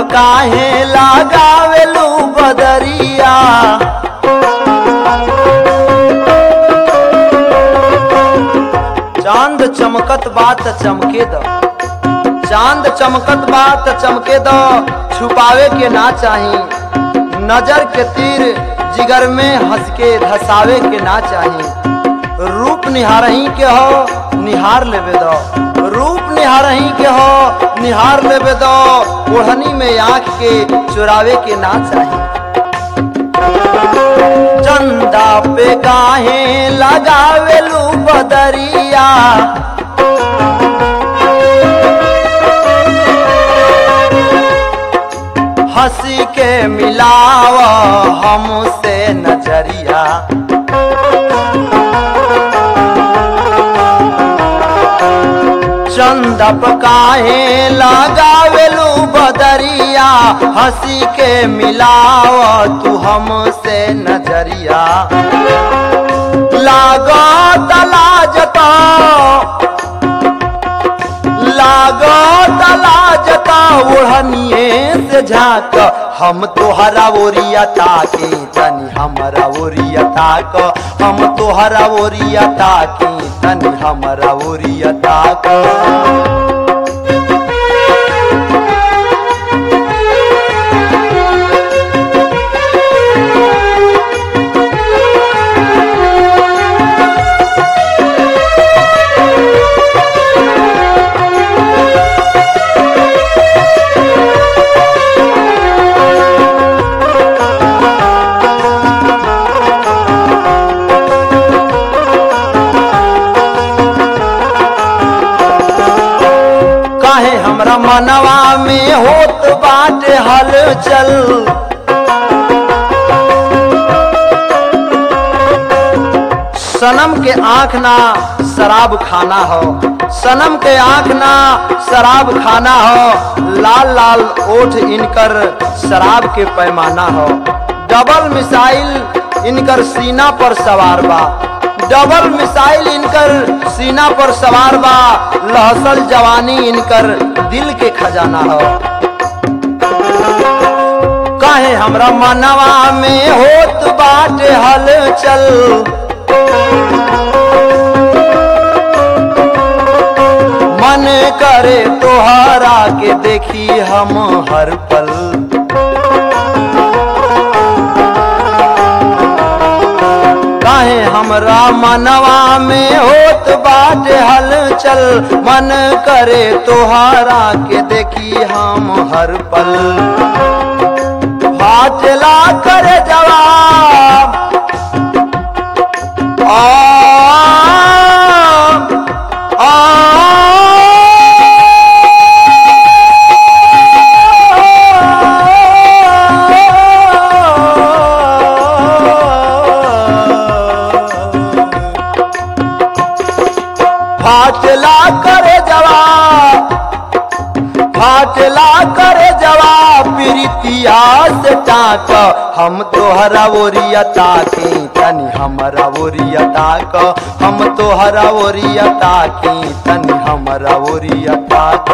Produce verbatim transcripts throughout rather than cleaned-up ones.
काहे लगावेलू बदरिया। चांद चमकत बात चमके दो, चांद चमकत बात चमके दो, छुपावे के ना चाही। नजर के तीर जिगर में हंस के धसावे के ना चाही। रूप निहारही के हो निहार लेवे दो, रूप निहारही के हो निहार लेवे दो, ओढ़नी में आंख के चुरावे के ना चाही। चंदा पे काहे लगावेलू बदरिया। हंसी के मिलाव हमसे नजरिया। चंदा पे काहे लगावेलू बदरिया। हंसी के मिलाव तू हमसे नजरिया। लागो तलाजता लागो तलाजता ओढ़निए से झाँक। हम तोहरा ओरिया ताके तनी हमरा ओरिया ताक। हम तोहरा ओरिया ताके तनी हमरा ओरिया ताक। हमरा मनवा में होत बाटे हलचल। सनम के आँख ना शराब खाना हो, सनम के आँख ना शराब खाना हो। लाल लाल ओठ इनकर शराब के पैमाना हो। डबल मिसाइल इनकर सीना पर सवार बा, डबल मिसाइल इनकर सीना पर सवार बा। लहसल जवानी इनकर दिल के खजाना हो। काहे हमरा मनवा में होत बाटे हलचल। मन करे तोहरा के देखी हम हर पल। काहे हमरा मनवा में होत बाटे हलचल। मन करे तोहरा के देखी हम हर पल। फाटला करे जवाब आ, आ, फाटला करे जवाब, फाटला करे जवाब प्रीतिया से टाक। हम तोहरा ओरिया ताके तनी हमरा ओरिया ताक। हम तोहरा ओरिया ताके तनी हमरा ओरिया ताक।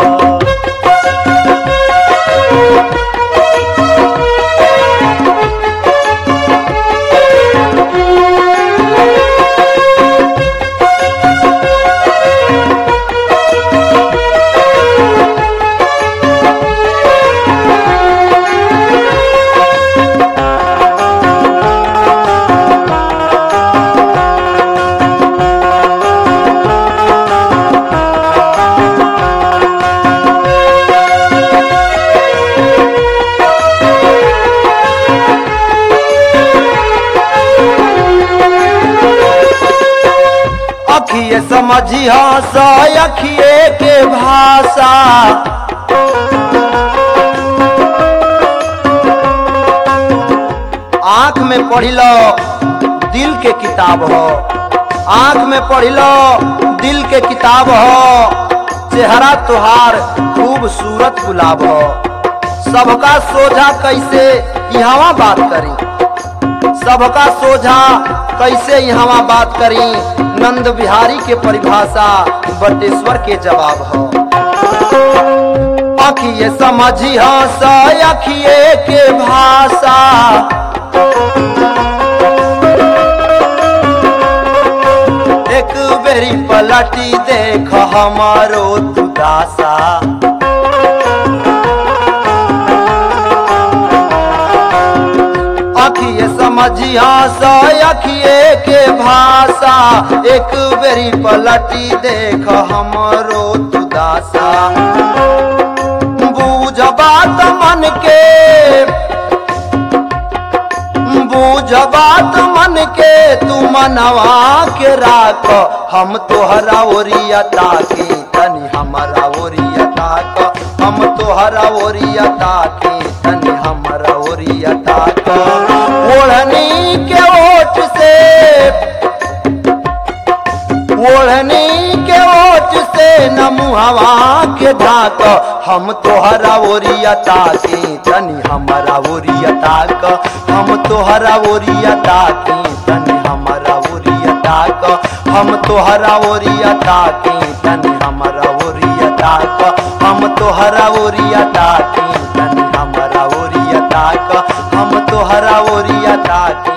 अखिए समझिया सा अखिए के भाषा। आँख में पढ़ लो दिल के किताब हो, आँख में पढ़ लो दिल के किताब हो। चेहरा तुहार खूबसूरत गुलाब हो। सबका सोझा कैसे यहाँ बात करी, सबका सोझा कैसे यहाँ बात करी। नंद बिहारी के परिभाषा बटेश्वर के जवाब हो। अखिए समझी हस अखिए के भाषा एक बेरी पलटी देख हमारो दुदासा अखिए समझी हस अखिए के भाषा एक बेरी पलटी देख हमारो दुदासा बूझ बात मन के बूझ बात मन के तू मनवा के राख हम तोहरा ओरिया ताके तनी हमारा ओरिया ताक हम तोहरा ओरिया ताके तनी हमारा ओरिया ताक ओढ़नी के ओठ से ओढ़नी के ओठ से न मुहवा के ढाक हम तोहरा ओरिया ताके तनी हमारा ओरिया ताक हम तोहरा ओरिया ताके तनी हमारा ओरिया ताक हम तोहरा ओरिया ताके तनी हमारा ओरिया ताक हम तोहरा ओरिया ताके तनी हमारा ओरिया ताक हम तोहरा ओरिया ताके